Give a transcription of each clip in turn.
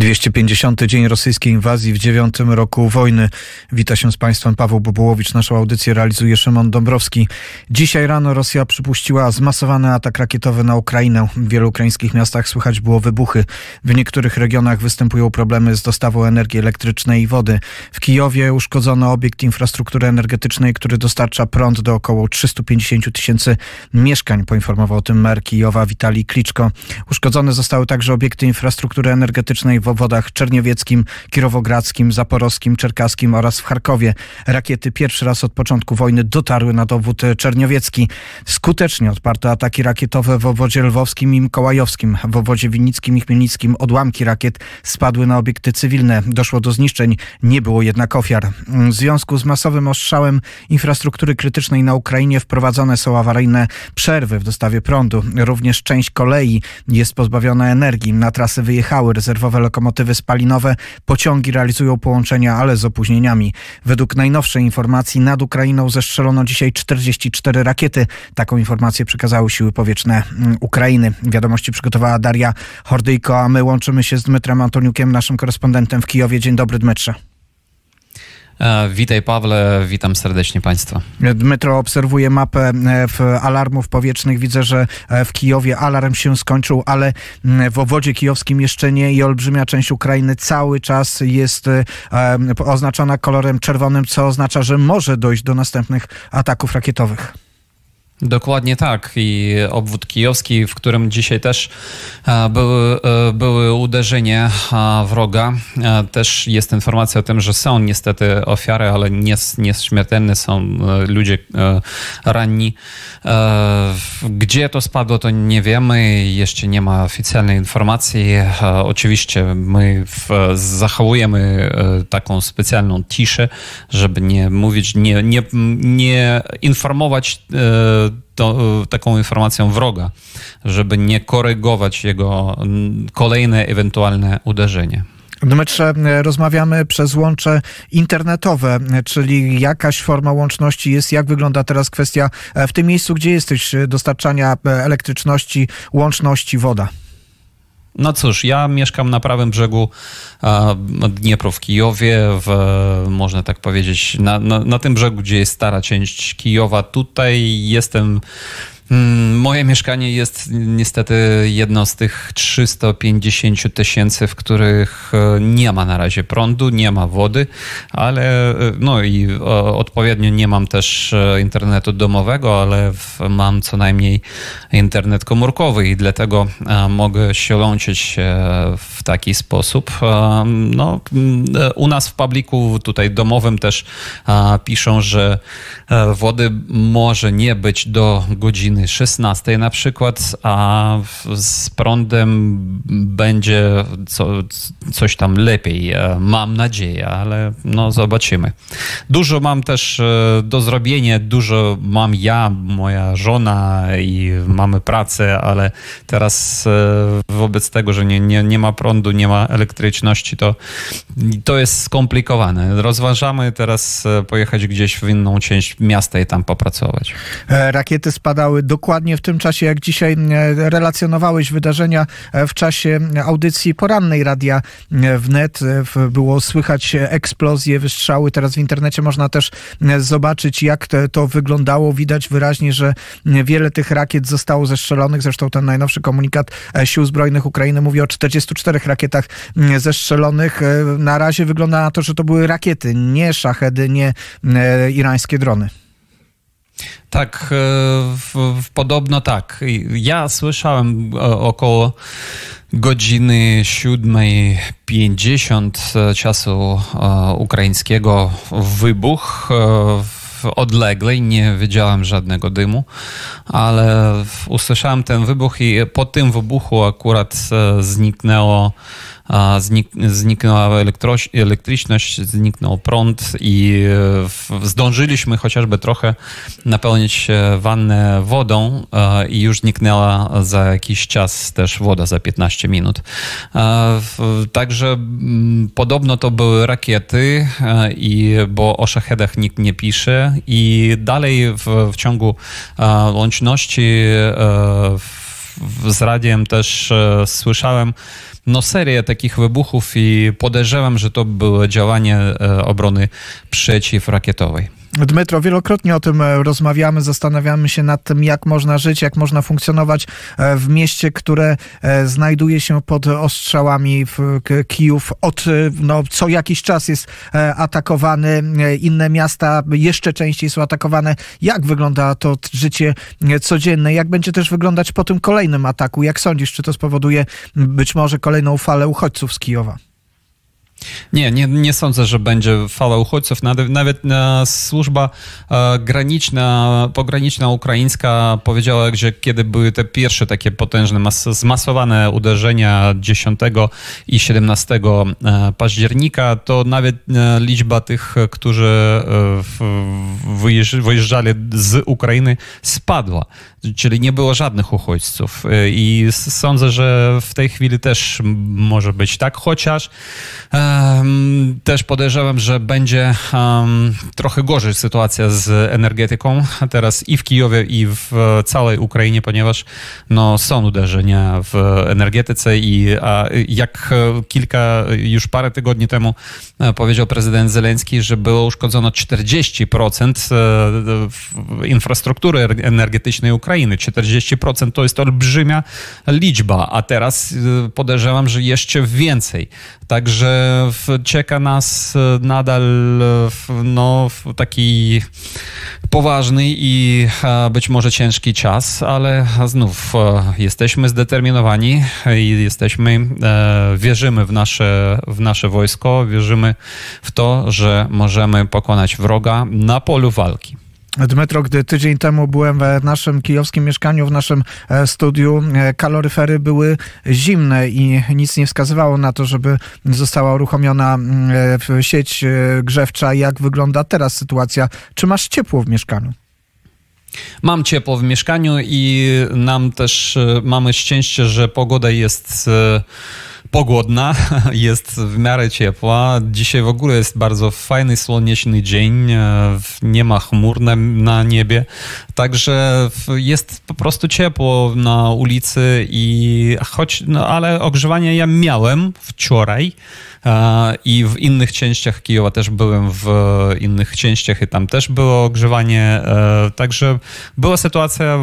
250. dzień rosyjskiej inwazji w 9. roku wojny. Wita się z Państwem Paweł Bobołowicz. Naszą audycję realizuje Szymon Dąbrowski. Dzisiaj rano Rosja przypuściła zmasowany atak rakietowy na Ukrainę. W wielu ukraińskich miastach słychać było wybuchy. W niektórych regionach występują problemy z dostawą energii elektrycznej i wody. W Kijowie uszkodzono obiekt infrastruktury energetycznej, który dostarcza prąd do około 350 tysięcy mieszkań, poinformował o tym mer Kijowa Witalij Kliczko. Uszkodzone zostały także obiekty infrastruktury energetycznej w obwodach czerniowieckim, kirowogradzkim, zaporowskim, czerkaskim oraz w Charkowie. Rakiety pierwszy raz od początku wojny dotarły nad obwód czerniowiecki. Skutecznie odparto ataki rakietowe w obwodzie lwowskim i mikołajowskim. W obwodzie winnickim i chmielnickim odłamki rakiet spadły na obiekty cywilne. Doszło do zniszczeń, nie było jednak ofiar. W związku z masowym ostrzałem infrastruktury krytycznej na Ukrainie wprowadzone są awaryjne przerwy w dostawie prądu. Również część kolei jest pozbawiona energii. Na trasy wyjechały rezerwowe lokomotywy spalinowe. Pociągi realizują połączenia, ale z opóźnieniami. Według najnowszej informacji nad Ukrainą zestrzelono dzisiaj 44 rakiety. Taką informację przekazały siły powietrzne Ukrainy. Wiadomości przygotowała Daria Hordyjko, a my łączymy się z Dmytrem Antoniukiem, naszym korespondentem w Kijowie. Dzień dobry, Dmytrze. Witaj, Pawle, witam serdecznie Państwa. Dmytro obserwuje mapę alarmów powietrznych. Widzę, że w Kijowie alarm się skończył, ale w obwodzie kijowskim jeszcze nie i olbrzymia część Ukrainy cały czas jest oznaczona kolorem czerwonym, co oznacza, że może dojść do następnych ataków rakietowych. Dokładnie tak. I obwód kijowski, w którym dzisiaj też były uderzenia wroga. Też jest informacja o tym, że są niestety ofiary, ale nie śmiertelne, są ludzie ranni. Gdzie to spadło, to nie wiemy. Jeszcze nie ma oficjalnej informacji. Oczywiście my zachowujemy taką specjalną ciszę, żeby nie mówić, nie informować taką informacją wroga, żeby nie korygować jego kolejne ewentualne uderzenie. Dmytrze, rozmawiamy przez łącze internetowe, czyli jakaś forma łączności jest. Jak wygląda teraz kwestia w tym miejscu, gdzie jesteś, dostarczania elektryczności, łączności, woda? No cóż, ja mieszkam na prawym brzegu Dniepru w Kijowie, można tak powiedzieć, na tym brzegu, gdzie jest stara część Kijowa. Tutaj jestem. Moje mieszkanie jest niestety jedno z tych 350 tysięcy, w których nie ma na razie prądu, nie ma wody, ale no i odpowiednio nie mam też internetu domowego, ale mam co najmniej internet komórkowy i dlatego mogę się łączyć w taki sposób. No, u nas w publiku tutaj domowym też piszą, że wody może nie być do godziny 16 na przykład, a z prądem będzie coś tam lepiej. Mam nadzieję, ale no zobaczymy. Dużo mam też do zrobienia, dużo mam ja, moja żona i mamy pracę, ale teraz wobec tego, że nie ma prądu, nie ma elektryczności, to jest skomplikowane. Rozważamy teraz pojechać gdzieś w inną część miasta i tam popracować. Rakiety spadały dokładnie w tym czasie, jak dzisiaj relacjonowałeś wydarzenia w czasie audycji porannej Radia Wnet. Było słychać eksplozje, wystrzały. Teraz w internecie można też zobaczyć, jak to wyglądało. Widać wyraźnie, że wiele tych rakiet zostało zestrzelonych. Zresztą ten najnowszy komunikat Sił Zbrojnych Ukrainy mówi o 44 rakietach zestrzelonych. Na razie wygląda na to, że to były rakiety, nie szachedy, nie irańskie drony. Tak, podobno tak. Ja słyszałem około godziny 7:50 czasu ukraińskiego wybuch odległej, nie widziałem żadnego dymu, ale usłyszałem ten wybuch i po tym wybuchu akurat zniknęła elektryczność, zniknął prąd i zdążyliśmy chociażby trochę napełnić wannę wodą i już zniknęła za jakiś czas też woda, za 15 minut. Także podobno to były rakiety, bo o szachedach nikt nie pisze i dalej w ciągu łączności z radiem też słyszałem serię takich wybuchów i podejrzewam, że to było działanie obrony przeciwrakietowej. Dmytro, wielokrotnie o tym rozmawiamy, zastanawiamy się nad tym, jak można żyć, jak można funkcjonować w mieście, które znajduje się pod ostrzałami. Kijów co jakiś czas jest atakowany, inne miasta jeszcze częściej są atakowane. Jak wygląda to życie codzienne? Jak będzie też wyglądać po tym kolejnym ataku? Jak sądzisz, czy to spowoduje być może kolejną falę uchodźców z Kijowa? Nie sądzę, że będzie fala uchodźców. Nawet służba pograniczna ukraińska powiedziała, że kiedy były te pierwsze takie potężne, zmasowane uderzenia 10 i 17 października, to nawet liczba tych, którzy wyjeżdżali z Ukrainy, spadła. Czyli nie było żadnych uchodźców. I sądzę, że w tej chwili też może być tak, chociaż też podejrzewam, że będzie trochę gorzej sytuacja z energetyką teraz i w Kijowie, i w całej Ukrainie, ponieważ są uderzenia w energetyce i jak już parę tygodni temu powiedział prezydent Zełenski, że było uszkodzono 40% infrastruktury energetycznej Ukrainy. 40% to jest olbrzymia liczba, a teraz podejrzewam, że jeszcze więcej. Także czeka nas nadal taki poważny i być może ciężki czas, ale znów jesteśmy zdeterminowani i wierzymy w nasze wojsko, wierzymy w to, że możemy pokonać wroga na polu walki. Dmytro, gdy tydzień temu byłem w naszym kijowskim mieszkaniu, w naszym studiu, kaloryfery były zimne i nic nie wskazywało na to, żeby została uruchomiona sieć grzewcza. Jak wygląda teraz sytuacja? Czy masz ciepło w mieszkaniu? Mam ciepło w mieszkaniu i nam też mamy szczęście, że pogoda jest pogodna, jest w miarę ciepła. Dzisiaj w ogóle jest bardzo fajny, słoneczny dzień. Nie ma chmur na niebie. Także jest po prostu ciepło na ulicy ale ogrzewanie ja miałem wczoraj. I w innych częściach Kijowa też byłem, w innych częściach i tam też było ogrzewanie, także była sytuacja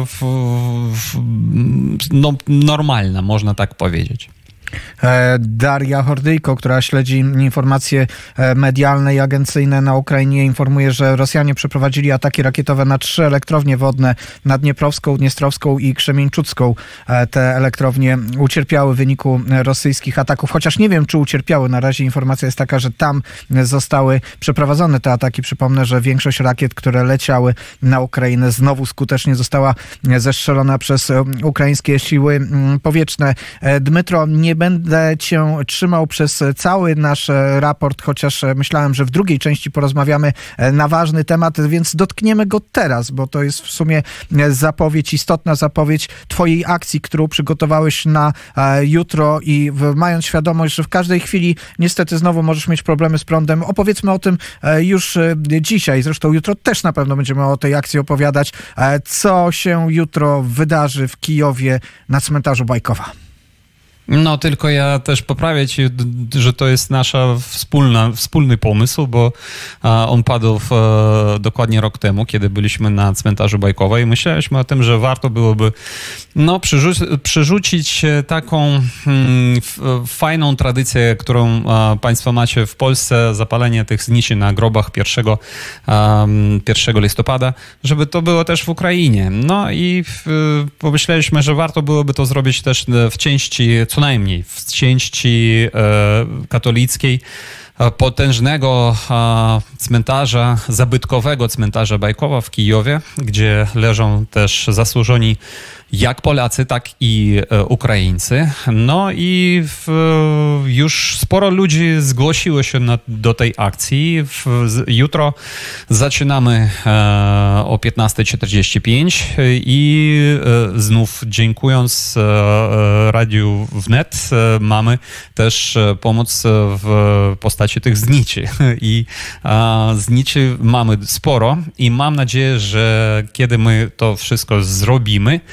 normalna, można tak powiedzieć. Daria Hordyjko, która śledzi informacje medialne i agencyjne na Ukrainie, informuje, że Rosjanie przeprowadzili ataki rakietowe na 3 elektrownie wodne, na Dnieprowską, Dniestrowską i Krzemieńczucką. Te elektrownie ucierpiały w wyniku rosyjskich ataków, chociaż nie wiem, czy ucierpiały. Na razie informacja jest taka, że tam zostały przeprowadzone te ataki. Przypomnę, że większość rakiet, które leciały na Ukrainę, znowu skutecznie została zestrzelona przez ukraińskie siły powietrzne. Dmytro, nie będę cię trzymał przez cały nasz raport, chociaż myślałem, że w drugiej części porozmawiamy na ważny temat, więc dotkniemy go teraz, bo to jest w sumie istotna zapowiedź twojej akcji, którą przygotowałeś na jutro i mając świadomość, że w każdej chwili niestety znowu możesz mieć problemy z prądem. Opowiedzmy o tym już dzisiaj. Zresztą jutro też na pewno będziemy o tej akcji opowiadać. Co się jutro wydarzy w Kijowie na cmentarzu Bajkowa? Tylko ja też poprawię ci, że to jest nasza wspólny pomysł, bo on padł dokładnie rok temu, kiedy byliśmy na cmentarzu Bajkowa i myśleliśmy o tym, że warto byłoby przerzucić taką fajną tradycję, którą państwo macie w Polsce, zapalenie tych zniczy na grobach 1 listopada, żeby to było też w Ukrainie. I pomyśleliśmy, że warto byłoby to zrobić też w części, co najmniej w części katolickiej, potężnego cmentarza, zabytkowego cmentarza Bajkowa w Kijowie, gdzie leżą też zasłużeni jak Polacy, tak i Ukraińcy. I już sporo ludzi zgłosiło się do tej akcji. Jutro zaczynamy o 15:45 i znów dziękując Radiu Wnet mamy też pomoc w postaci tych zniczy. I zniczy mamy sporo i mam nadzieję, że kiedy my to wszystko zrobimy,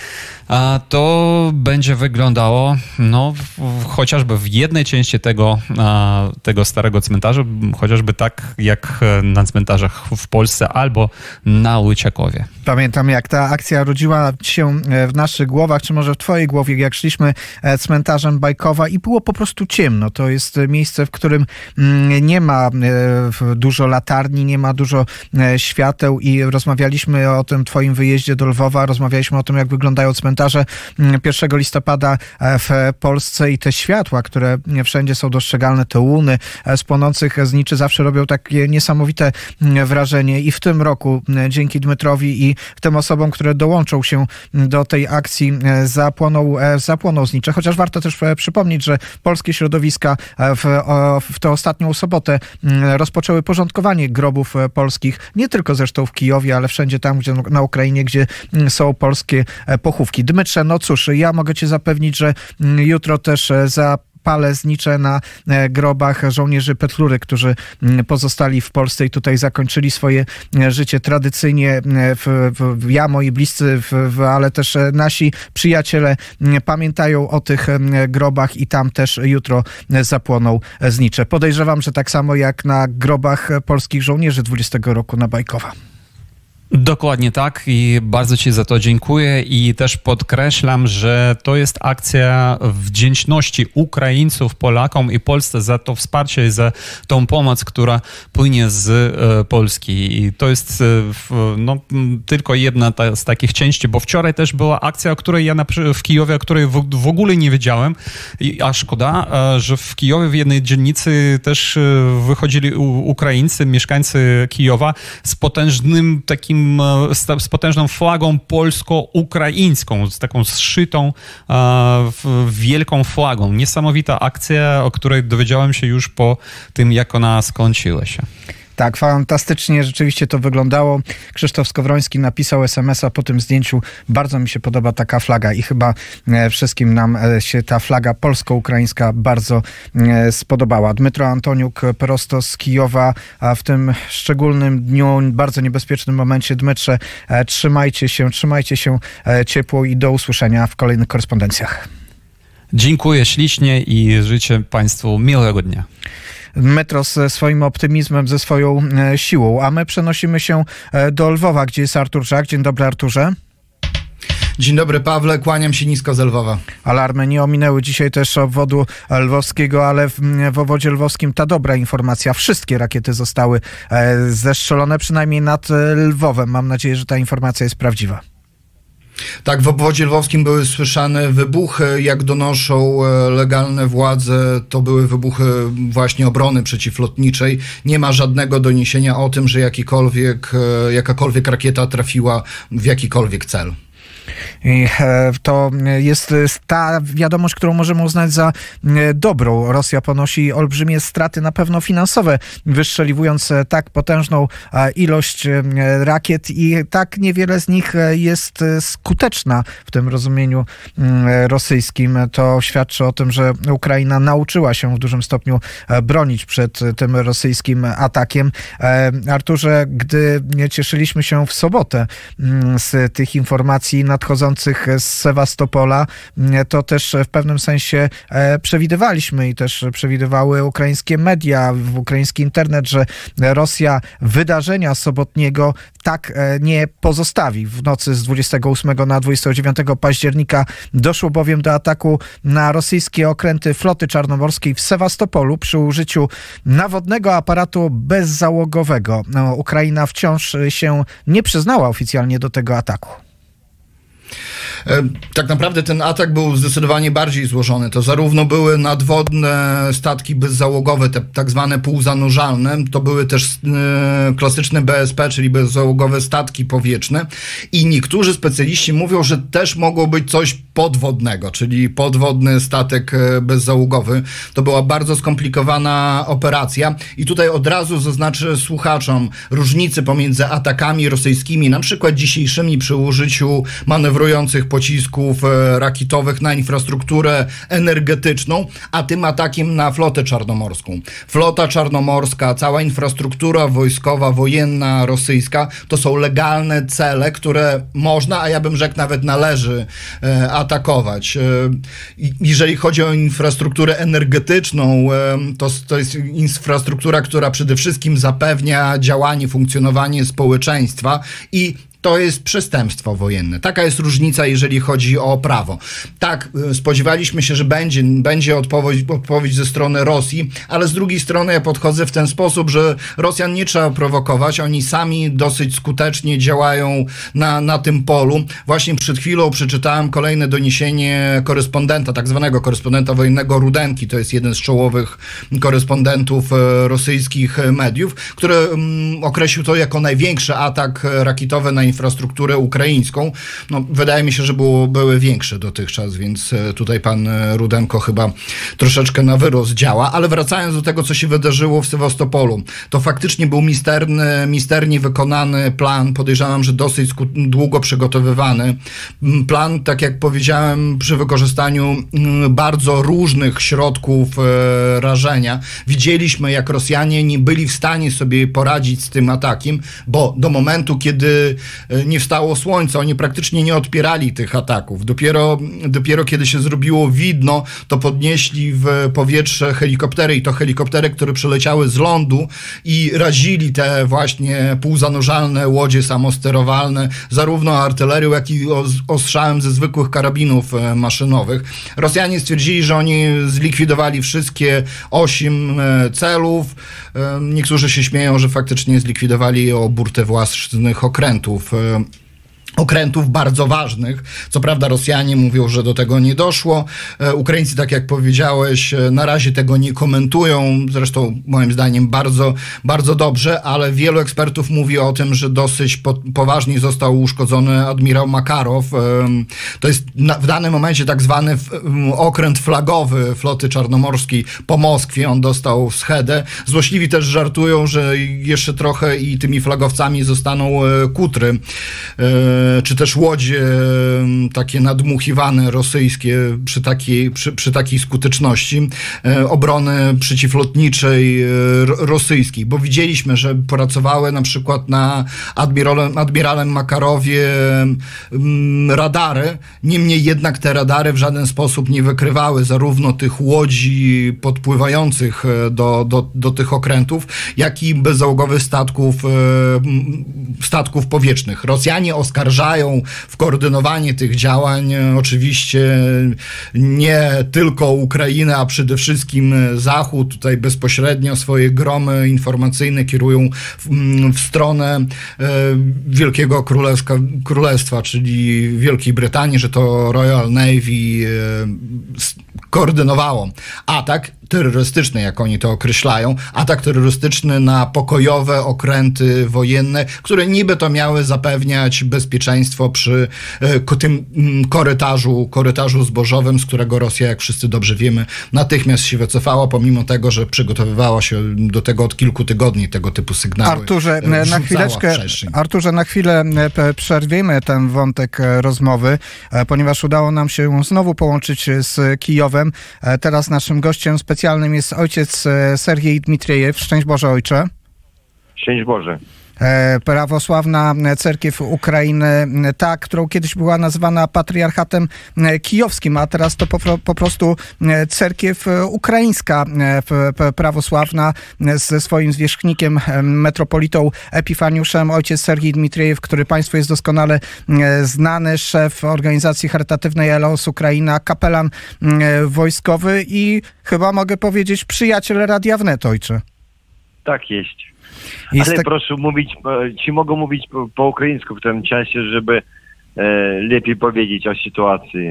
To będzie wyglądało, chociażby w jednej części tego starego cmentarza, chociażby tak jak na cmentarzach w Polsce albo na Łyciakowie. Pamiętam, jak ta akcja rodziła się w naszych głowach, czy może w twojej głowie, jak szliśmy cmentarzem Bajkowa i było po prostu ciemno. To jest miejsce, w którym nie ma dużo latarni, nie ma dużo świateł i rozmawialiśmy o tym twoim wyjeździe do Lwowa, rozmawialiśmy o tym, jak wyglądają cmentarze 1 listopada w Polsce i te światła, które wszędzie są dostrzegalne, te łuny z płonących zniczy zawsze robią takie niesamowite wrażenie i w tym roku dzięki Dmytrowi i tym osobom, które dołączą się do tej akcji, zapłoną znicze. Chociaż warto też przypomnieć, że polskie środowiska w tę ostatnią sobotę rozpoczęły porządkowanie grobów polskich, nie tylko zresztą w Kijowie, ale wszędzie tam, gdzie na Ukrainie, gdzie są polskie pochówki. Dmytrze, no cóż, ja mogę cię zapewnić, że jutro też palę znicze na grobach żołnierzy Petlury, którzy pozostali w Polsce i tutaj zakończyli swoje życie tradycyjnie. Ja, moi bliscy, ale też nasi przyjaciele pamiętają o tych grobach i tam też jutro zapłoną znicze. Podejrzewam, że tak samo jak na grobach polskich żołnierzy 20 roku na Bajkowa. Dokładnie tak i bardzo ci za to dziękuję i też podkreślam, że to jest akcja wdzięczności Ukraińców, Polakom i Polsce za to wsparcie i za tą pomoc, która płynie z Polski. I to jest tylko jedna z takich części, bo wczoraj też była akcja, o której ja w Kijowie, o której w ogóle nie wiedziałem, a szkoda, że w Kijowie w jednej dzielnicy też wychodzili Ukraińcy, mieszkańcy Kijowa z potężnym takim z potężną flagą polsko-ukraińską, z taką zszytą wielką flagą. Niesamowita akcja, o której dowiedziałem się już po tym, jak ona skończyła się. Tak, fantastycznie rzeczywiście to wyglądało. Krzysztof Skowroński napisał SMS-a po tym zdjęciu. Bardzo mi się podoba taka flaga i chyba wszystkim nam się ta flaga polsko-ukraińska bardzo spodobała. Dmytro Antoniuk prosto z Kijowa, a w tym szczególnym dniu, bardzo niebezpiecznym momencie. Dmytrze, trzymajcie się ciepło i do usłyszenia w kolejnych korespondencjach. Dziękuję ślicznie i życzę Państwu miłego dnia. Dmytro ze swoim optymizmem, ze swoją siłą, a my przenosimy się do Lwowa, gdzie jest Artur Żak. Dzień dobry, Arturze. Dzień dobry, Pawle, kłaniam się nisko z Lwowa. Alarmy nie ominęły dzisiaj też obwodu lwowskiego, ale w obwodzie lwowskim ta dobra informacja. Wszystkie rakiety zostały zestrzelone, przynajmniej nad Lwowem. Mam nadzieję, że ta informacja jest prawdziwa. Tak, w obwodzie lwowskim były słyszane wybuchy, jak donoszą legalne władze, to były wybuchy właśnie obrony przeciwlotniczej. Nie ma żadnego doniesienia o tym, że jakakolwiek rakieta trafiła w jakikolwiek cel. I to jest ta wiadomość, którą możemy uznać za dobrą. Rosja ponosi olbrzymie straty, na pewno finansowe, wystrzeliwując tak potężną ilość rakiet i tak niewiele z nich jest skuteczna w tym rozumieniu rosyjskim. To świadczy o tym, że Ukraina nauczyła się w dużym stopniu bronić przed tym rosyjskim atakiem. Arturze, gdy cieszyliśmy się w sobotę z tych informacji nadchodzących z Sewastopola, to też w pewnym sensie przewidywaliśmy i też przewidywały ukraińskie media, ukraiński internet, że Rosja wydarzenia sobotniego tak nie pozostawi. W nocy z 28 na 29 października doszło bowiem do ataku na rosyjskie okręty floty czarnomorskiej w Sewastopolu przy użyciu nawodnego aparatu bezzałogowego. Ukraina wciąż się nie przyznała oficjalnie do tego ataku. Tak naprawdę ten atak był zdecydowanie bardziej złożony. To zarówno były nadwodne statki bezzałogowe, te tak zwane półzanurzalne, to były też klasyczne BSP, czyli bezzałogowe statki powietrzne i niektórzy specjaliści mówią, że też mogło być coś podwodnego, czyli podwodny statek bezzałogowy. To była bardzo skomplikowana operacja i tutaj od razu zaznaczę słuchaczom różnicy pomiędzy atakami rosyjskimi, na przykład dzisiejszymi przy użyciu manewrujących kierujących pocisków rakietowych na infrastrukturę energetyczną, a tym atakiem na flotę czarnomorską. Flota czarnomorska, cała infrastruktura wojskowa, wojenna, rosyjska, to są legalne cele, które można, a ja bym rzekł nawet należy atakować. Jeżeli chodzi o infrastrukturę energetyczną, to jest infrastruktura, która przede wszystkim zapewnia działanie, funkcjonowanie społeczeństwa i to jest przestępstwo wojenne. Taka jest różnica, jeżeli chodzi o prawo. Tak, spodziewaliśmy się, że będzie odpowiedź ze strony Rosji, ale z drugiej strony ja podchodzę w ten sposób, że Rosjan nie trzeba prowokować. Oni sami dosyć skutecznie działają na tym polu. Właśnie przed chwilą przeczytałem kolejne doniesienie korespondenta, tak zwanego korespondenta wojennego Rudenki. To jest jeden z czołowych korespondentów rosyjskich mediów, który określił to jako największy atak rakietowy na infrastrukturę ukraińską. No, wydaje mi się, że były większe dotychczas, więc tutaj pan Rudenko chyba troszeczkę na wyrost działa. Ale wracając do tego, co się wydarzyło w Sewastopolu, to faktycznie był misternie wykonany plan, podejrzewam, że dosyć długo przygotowywany. Plan, tak jak powiedziałem, przy wykorzystaniu bardzo różnych środków rażenia. Widzieliśmy, jak Rosjanie nie byli w stanie sobie poradzić z tym atakiem, bo do momentu, kiedy nie wstało słońce, oni praktycznie nie odpierali tych ataków. Dopiero kiedy się zrobiło widno, to podnieśli w powietrze helikoptery i to helikoptery, które przeleciały z lądu i razili te właśnie półzanurzalne łodzie samosterowalne, zarówno artylerią, jak i ostrzałem ze zwykłych karabinów maszynowych. Rosjanie stwierdzili, że oni zlikwidowali wszystkie 8 celów. Niektórzy się śmieją, że faktycznie zlikwidowali burtę własnych okrętów bardzo ważnych. Co prawda Rosjanie mówią, że do tego nie doszło. Ukraińcy, tak jak powiedziałeś, na razie tego nie komentują. Zresztą moim zdaniem bardzo, bardzo dobrze, ale wielu ekspertów mówi o tym, że dosyć poważnie został uszkodzony admirał Makarow. To jest w danym momencie tak zwany okręt flagowy floty czarnomorskiej po Moskwie. On dostał schedę. Złośliwi też żartują, że jeszcze trochę i tymi flagowcami zostaną kutry, czy też łodzie takie nadmuchiwane rosyjskie przy takiej skuteczności obrony przeciwlotniczej rosyjskiej, bo widzieliśmy, że pracowały na przykład na admiralem Makarowie radary, niemniej jednak te radary w żaden sposób nie wykrywały zarówno tych łodzi podpływających do tych okrętów, jak i bezzałogowych statków powietrznych. Rosjanie oskarżają w koordynowanie tych działań oczywiście nie tylko Ukrainę, a przede wszystkim Zachód. Tutaj bezpośrednio swoje gromy informacyjne kierują w stronę Wielkiego Królestwa, czyli Wielkiej Brytanii, że to Royal Navy koordynowało atak terrorystyczny, jak oni to określają, atak terrorystyczny na pokojowe okręty wojenne, które niby to miały zapewniać bezpieczeństwo przy tym korytarzu zbożowym, z którego Rosja, jak wszyscy dobrze wiemy, natychmiast się wycofała, pomimo tego, że przygotowywała się do tego od kilku tygodni, tego typu sygnały. Arturze, na chwilę przerwiemy ten wątek rozmowy, ponieważ udało nam się znowu połączyć z Kijowem. Teraz naszym gościem specjalnym jest ojciec Sergiej Dmitriejew. Szczęść Boże, ojcze. Szczęść Boże. Prawosławna cerkiew Ukrainy, ta, którą kiedyś była nazywana patriarchatem kijowskim, a teraz to po prostu cerkiew ukraińska prawosławna ze swoim zwierzchnikiem, metropolitą Epifaniuszem, ojciec Sergiej Dmitriejew, który państwu jest doskonale znany, szef organizacji charytatywnej Elos Ukraina, kapelan wojskowy i chyba mogę powiedzieć przyjaciel Radia Wnet, ojcze. Tak jest. Ale proszę mówić, czy mogę mówić po ukraińsku w tym czasie, żeby lepiej powiedzieć o sytuacji?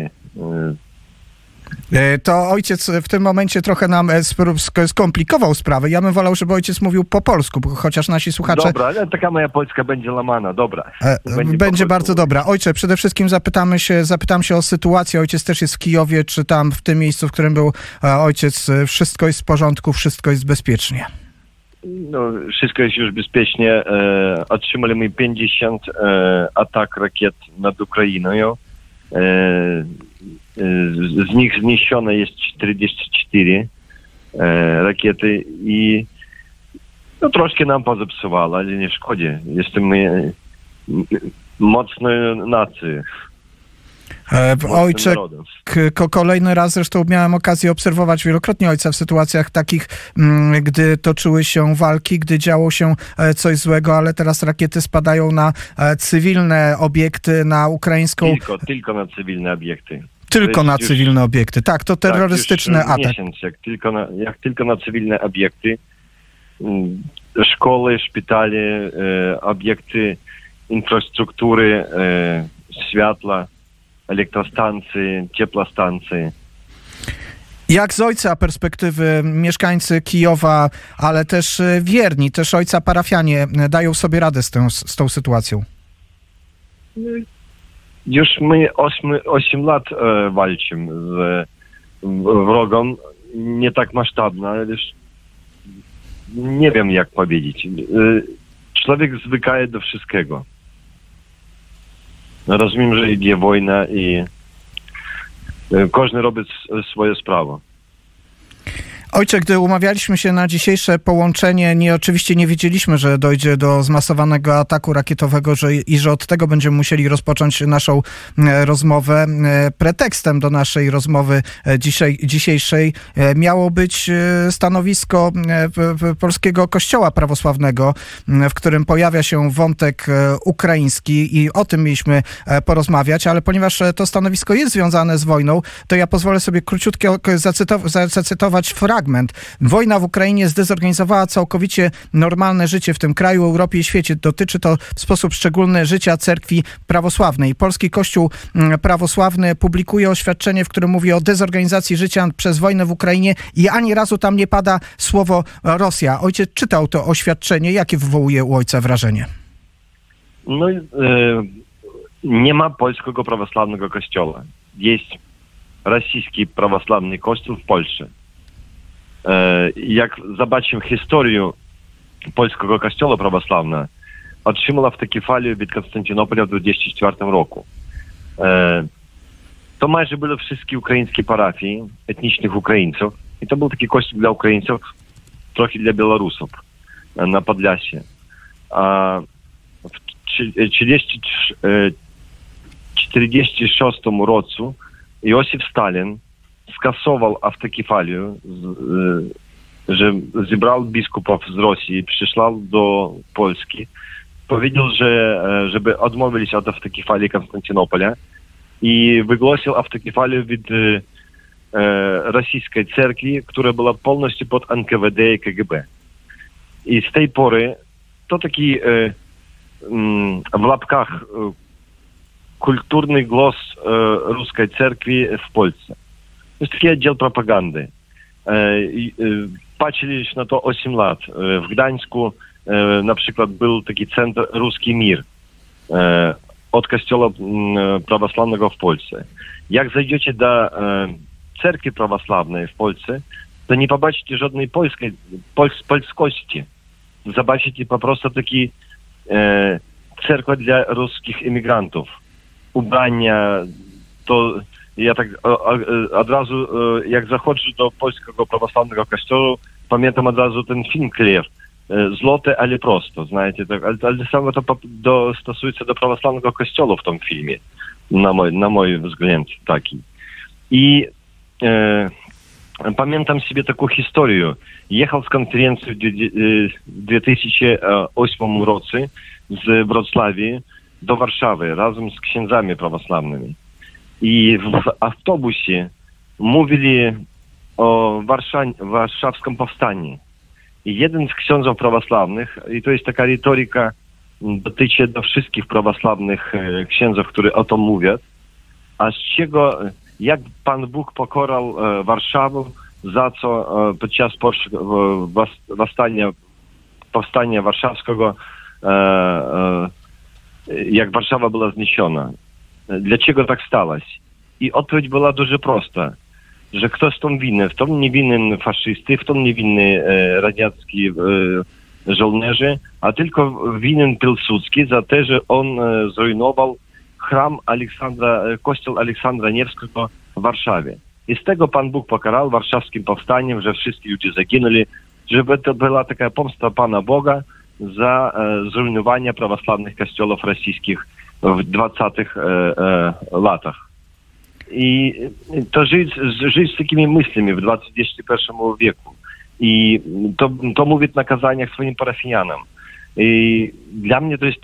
To ojciec w tym momencie trochę nam skomplikował sprawę. Ja bym wolał, żeby ojciec mówił po polsku, chociaż nasi słuchacze... Dobra, ale taka moja polska będzie łamana, dobra. Będzie bardzo dobra. Ojcze, przede wszystkim zapytam się o sytuację. Ojciec też jest w Kijowie, czy tam w tym miejscu, w którym był ojciec, wszystko jest w porządku, wszystko jest bezpiecznie? No, wszystko jest już bezpiecznie. Otrzymaliśmy 50 atak rakiet nad Ukrainą. z nich zniesione jest 44 rakiety i no, troszkę nam pozepsuwało, ale nie szkodzi. Jesteśmy mocną nacją. Ojcze, kolejny raz zresztą miałem okazję obserwować wielokrotnie ojca w sytuacjach takich, gdy toczyły się walki, gdy działo się coś złego, ale teraz rakiety spadają na cywilne obiekty, na ukraińską... Tylko na cywilne obiekty. Tylko na cywilne obiekty, tak, to terrorystyczny atak. Miesiąc, jak tylko na cywilne obiekty, szkoły, szpitale, obiekty infrastruktury, światła, elektrostancje, ciepłostacje. Jak z ojca perspektywy mieszkańcy Kijowa, ale też wierni, też ojca parafianie dają sobie radę z tą sytuacją? Już my 8 lat walczymy z wrogiem, nie tak masштабно, ale nie wiem jak powiedzieć. Człowiek zwykaje do wszystkiego. Rozumiem, że idzie wojna i każdy robi swoją sprawę. Ojcze, gdy umawialiśmy się na dzisiejsze połączenie, oczywiście nie wiedzieliśmy, że dojdzie do zmasowanego ataku rakietowego i że od tego będziemy musieli rozpocząć naszą rozmowę. Pretekstem do naszej rozmowy dzisiejszej miało być stanowisko Polskiego Kościoła Prawosławnego, w którym pojawia się wątek ukraiński i o tym mieliśmy porozmawiać, ale ponieważ to stanowisko jest związane z wojną, to ja pozwolę sobie króciutko zacytować fragment. Wojna w Ukrainie zdezorganizowała całkowicie normalne życie w tym kraju, Europie i świecie. Dotyczy to w sposób szczególny życia cerkwi prawosławnej. Polski Kościół Prawosławny publikuje oświadczenie, w którym mówi o dezorganizacji życia przez wojnę w Ukrainie i ani razu tam nie pada słowo Rosja. Ojciec czytał to oświadczenie. Jakie wywołuje u ojca wrażenie? No, nie ma polskiego prawosławnego kościoła. Jest rosyjski prawosławny kościół w Polsce. Jak zobaczymy historię polskiego kościoła prawosławnego, otrzymała автокефалию od Konstantynopola w 2004 roku. To майже były wszystkie ukraińskie parafie etnicznych Ukraińców i to był taki kościół dla Ukraińców, trochę dla Białorusów na Podlasie. A w 1946 roku Iosif Stalin skasował автокефалию, że zebrał biskupów z Rosji, przysłał do Polski, powiedział, że żeby odmówili się od автокефалii Konstantynopola i wygłosił автокефалию od rosyjskiej cerkwi, która była pełnością pod NKWD i KGB. I z tej pory to taki w łapkach kulturny głos ruskiej cerkwi w Polsce. To jest taki oddział propagandy. Patrzyliśmy na to 8 lat. W Gdańsku na przykład był taki centrum Ruski Mir od Kościoła Prawosławnego w Polsce. Jak zajdziecie do cerkwi prawosławnej w Polsce, to nie zobaczycie żadnej polskości. Zobaczycie po prostu taki cerkwa dla ruskich imigrantów. Ubrania, to ja tak od razu, jak zachodzę do polskiego prawosławnego kościoła, pamiętam od razu ten film Klew. Złote, ale prosto, знаете, tak, ale samo to stosuje się do prawosławnego kościoła w tym filmie, na mój wzgląd taki. I pamiętam sobie taką historię. Jechał z konferencji w 2008 roku z Wrocławia do Warszawy razem z księdzami prawosławnymi. I w autobusie mówili o warszawskim powstaniu. I jeden z księżów prawosławnych, i to jest taka retoryka, dotyczy do wszystkich prawosławnych księżów, którzy o tym mówią, a z czego, jak Pan Bóg pokorał Warszawę, za co podczas powstania warszawskiego, jak Warszawa była zniesiona. Dlaczego tak stało się? I odpowiedź była dużo prosta, że ktoś w tym winny, w tym nie winny faszysty, w tym nie winny radziecki żołnierze, a tylko winien Pilsudski za to, że on zrujnował kościół Aleksandra Niewskiego w Warszawie. I z tego Pan Bóg pokarał warszawskim powstaniem, że wszyscy ludzie zaginęli, żeby to była taka pomsta Pana Boga za zrujnowanie prawosławnych kościołów rosyjskich w 20-tych latach. I to żyć z takimi myślami w XXI wieku. I to mówię w nakazaniach swoim parafianom. I dla mnie to jest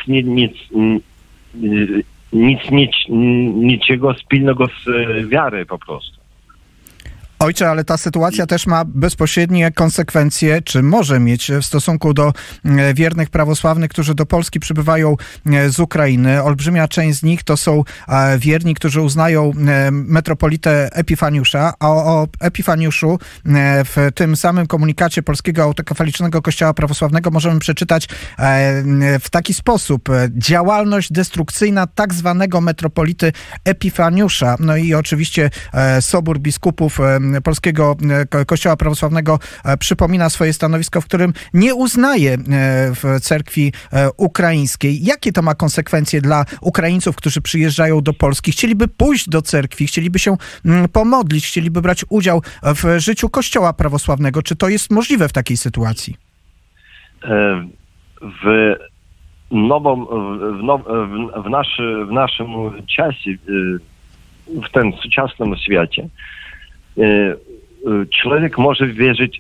niczego wspólnego z wiarą po prostu. Ojcze, ale ta sytuacja też ma bezpośrednie konsekwencje, czy może mieć w stosunku do wiernych prawosławnych, którzy do Polski przybywają z Ukrainy. Olbrzymia część z nich to są wierni, którzy uznają metropolitę Epifaniusza, a o Epifaniuszu w tym samym komunikacie Polskiego Autokefalicznego Kościoła Prawosławnego możemy przeczytać w taki sposób: działalność destrukcyjna tak zwanego metropolity Epifaniusza. No i oczywiście Sobór Biskupów Polskiego Kościoła Prawosławnego przypomina swoje stanowisko, w którym nie uznaje w cerkwi ukraińskiej. Jakie to ma konsekwencje dla Ukraińców, którzy przyjeżdżają do Polski? Chcieliby pójść do cerkwi, chcieliby się pomodlić, chcieliby brać udział w życiu Kościoła Prawosławnego. Czy to jest możliwe w takiej sytuacji? W naszym czasie, w tym współczesnym świecie, człowiek może wierzyć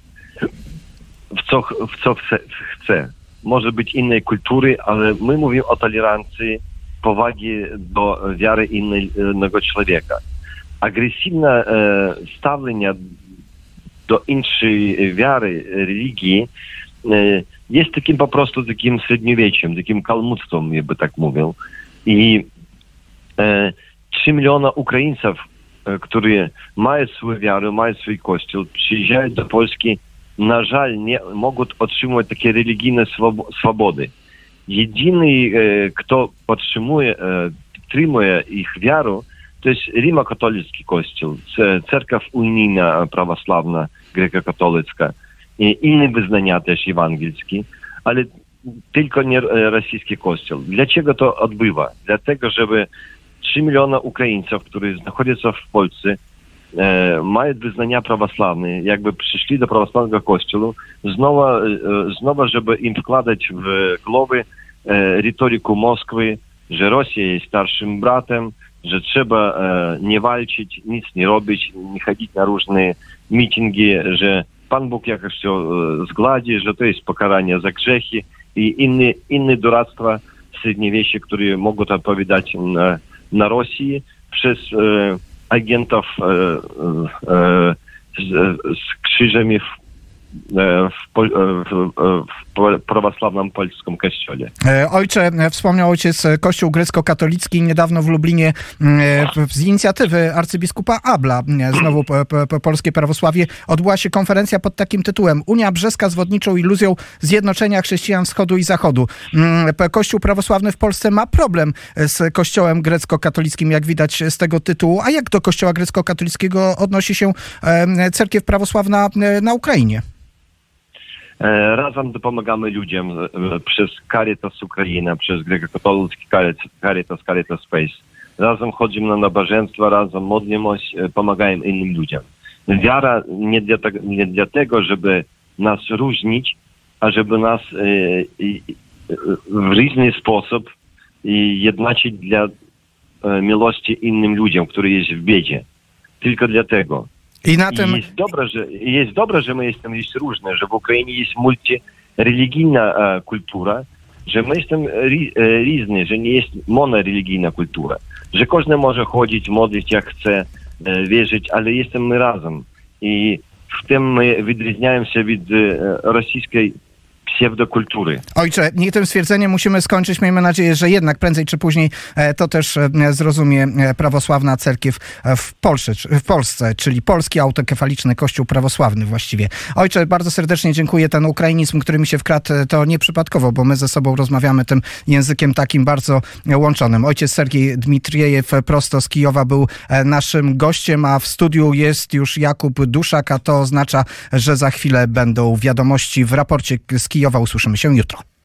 w co chce. Może być innej kultury, ale my mówimy o tolerancji, powagi do wiary innego człowieka. Agresywne stawienie do innej wiary, religii jest takim po prostu takim średniowieczem, takim kalmuctwem, ja by tak mówił. I 3 miliony Ukraińców, którzy mają swoją wiarę, mają swój kościół, przyjeżdżają do Polski, na żal nie mogą otrzymać takie religijne swobody. Jedyny, kto podtrzymuje ich wiarę, to jest rzymskokatolicki kościół, cerkiew unijna, prawosławna, grekokatolicka, i inne wyznania też ewangelskie, ale tylko nie rosyjski kościół. Dlaczego to odbywa? Dlatego, żeby 3 miliony Ukraińców, którzy znajdują się w Polsce, mają wyznania prawosławne, jakby przyszli do prawosławnego kościoła, znowu, żeby im wkładać w głowy retorykę Moskwy, że Rosja jest starszym bratem, że trzeba nie walczyć, nic nie robić, nie chodzić na różne mityngi, że Pan Bóg jakoś się zgladzi, że to jest pokaranie za grzechy i inne doradztwa średniowieczne, które mogą odpowiadać na Rosji przez agentów z krzyżami w prawosławnym polskim kościele. Ojcze, wspomniał ojciec Kościół grecko-katolicki niedawno w Lublinie z inicjatywy arcybiskupa Abla, znowu polskie prawosławie, odbyła się konferencja pod takim tytułem: Unia Brzeska zwodniczą iluzją zjednoczenia chrześcijan wschodu i zachodu. Kościół prawosławny w Polsce ma problem z Kościołem grecko-katolickim, jak widać z tego tytułu. A jak do Kościoła grecko-katolickiego odnosi się cerkiew prawosławna na Ukrainie? Razem pomagamy ludziom przez Caritas Ukraina, przez grekokatolicki Caritas Space. Razem chodzimy na nabożeństwa, razem modlimy się, pomagamy innym ludziom. Wiara nie dlatego, żeby nas różnić, a żeby nas w różny sposób jednoczyć dla miłości innym ludziom, którzy jest w biedzie. Tylko dlatego. I na tym... Jest dobre, że my jesteśmy różne, że w Ukrainie jest multireligijna kultura, że my jesteśmy różni, że nie jest monoreligijna kultura, że każdy może chodzić, modlić jak chce, wierzyć, ale jesteśmy razem. I w tym my wyróżniamy się od rosyjskiej pseudokultury. Ojcze, niech tym stwierdzeniem musimy skończyć. Miejmy nadzieję, że jednak prędzej czy później to też zrozumie prawosławna cerkiew w Polsce, czyli Polski Autokefaliczny Kościół Prawosławny właściwie. Ojcze, bardzo serdecznie dziękuję. Ten ukrainizm, który mi się wkradł, to nieprzypadkowo, bo my ze sobą rozmawiamy tym językiem takim bardzo łączonym. Ojciec Sergiej Dmitriejew prosto z Kijowa był naszym gościem, a w studiu jest już Jakub Duszak, a to oznacza, że za chwilę będą wiadomości w raporcie z Kijowa. Usłyszymy się jutro.